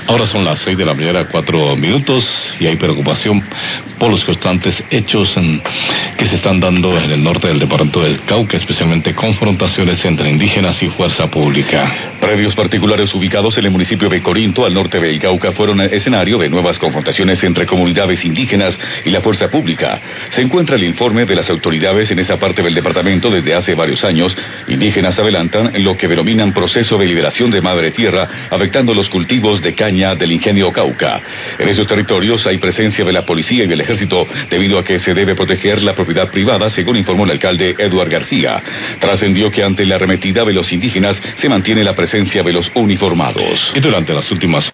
Ahora son las 6 de la mañana, 4 minutos, y hay preocupación por los constantes hechos que se están dando en el norte del departamento del Cauca, especialmente confrontaciones entre indígenas y fuerza pública. Predios particulares ubicados en el municipio de Corinto, al norte del Cauca, fueron escenario de nuevas confrontaciones entre comunidades indígenas y la fuerza pública. Se encuentra el informe de las autoridades en esa parte del departamento desde hace varios años. Indígenas adelantan lo que denominan proceso de liberación de madre tierra, afectando los cultivos de caña del ingenio Cauca. En esos territorios hay presencia de la policía y del ejército, debido a que se debe proteger la propiedad privada, según informó el alcalde Eduard García. Trascendió que ante la arremetida de los indígenas se mantiene la presencia de los uniformados. Y durante las últimas